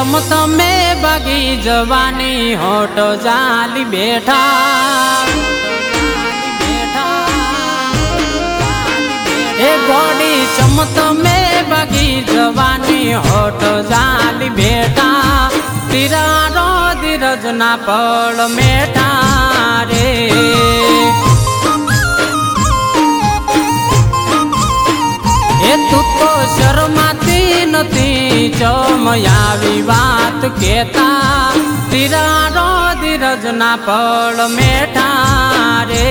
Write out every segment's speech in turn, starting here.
ચમતમે બાગી જવાની હોટ જાલી બેઠા એ ગોડી ચમતમે બાગી જવાની હોટ જાલી બેઠા તિરારો ધીરજ ના પળ મેઠા રે એ તું તો શરમાતી નથી ચમ આવી વાત કેતા તિરારો ધીરજ ના પળ મેઠા રે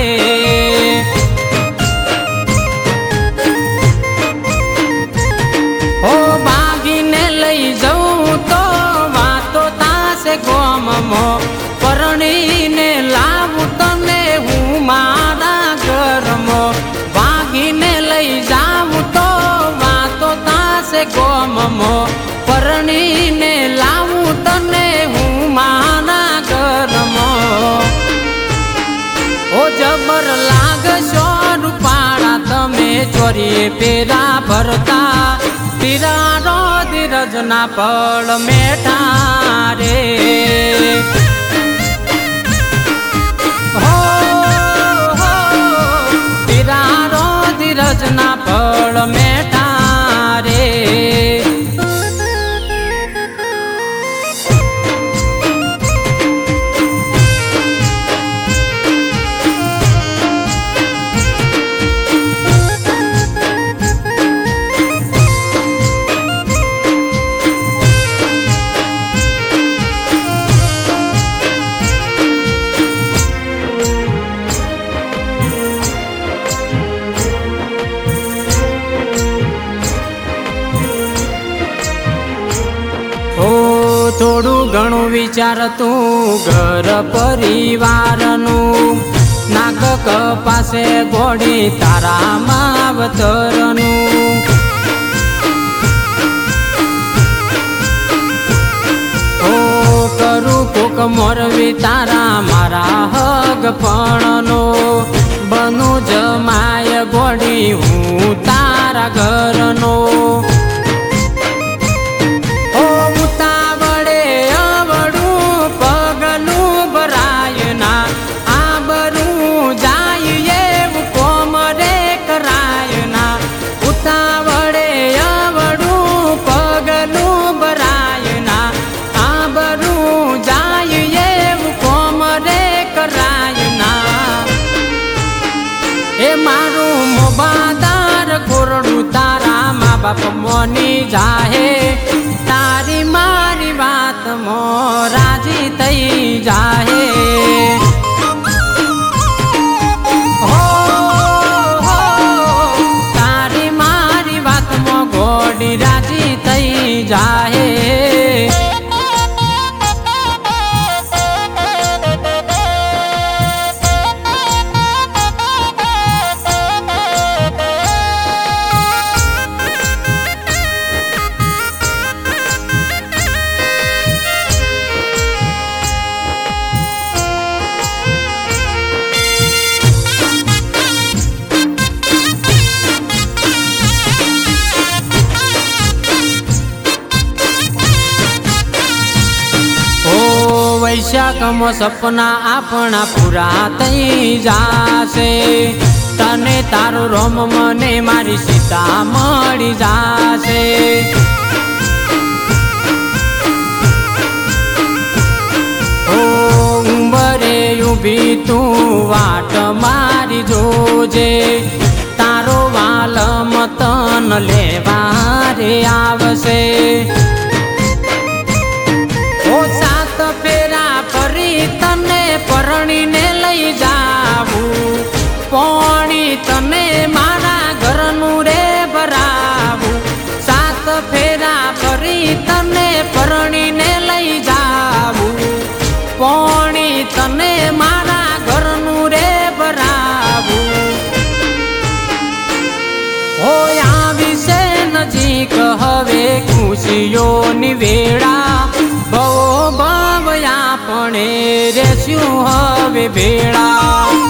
ઓ બાગીને લઈ જવું તો વાતો તાસે ગોમમો પરણીને લાવું તને હું મારા ઘરમો બાગીને લઈ જાવું તો વાતો તાસે ગોમમો પરણીને લાવું તને હું મારા ઘરમો ઓ જબર લાગશો રૂપાળા તમે ચોરીએ પેરા ભરતા તિરારો ધીરજ ના પળ મેઠા રે હો તિરારો ધીરજ ના પળ મેઠા રે થોડું ઘણું વિચાર તું ઘર પરિવારનું નાક કપાસે ગોળી તારા માવતરનું ઓ કરું કોક મોરવી તારા મારા હગ પણનો બનું જમાય ગોળી હું તારા ઘરનો મારું મોબાદાર કોરડું તારા મા બાપ મોની જાહે તારી મારી વાત મો રાજી થઈ જાહે હો તારી મારી વાત મો ગોડી રાજી થઈ જાહે વૈશાખમાં સપના આપણા પૂરા થઈ જાશે તને તારું રોમ મને મારી સીતા મળી જાશે ઓ ઉંબરે ઊભી તું વાટ મારી જોજે તારો વાલમ તન લેવા રે આવશે તને પરણીને લઈ જાવું પોણી તને મારા ઘરનું રે ભરાવું સાત ફેરા ફરી તને પરણીને લઈ જાવું પોણી તને મારા ઘરનું રે ભરાવું હોય આવી છે નજીક હવે ખુશીઓની વેળા ભવો ભવ આપણે રેસ્યું હવે ભેળા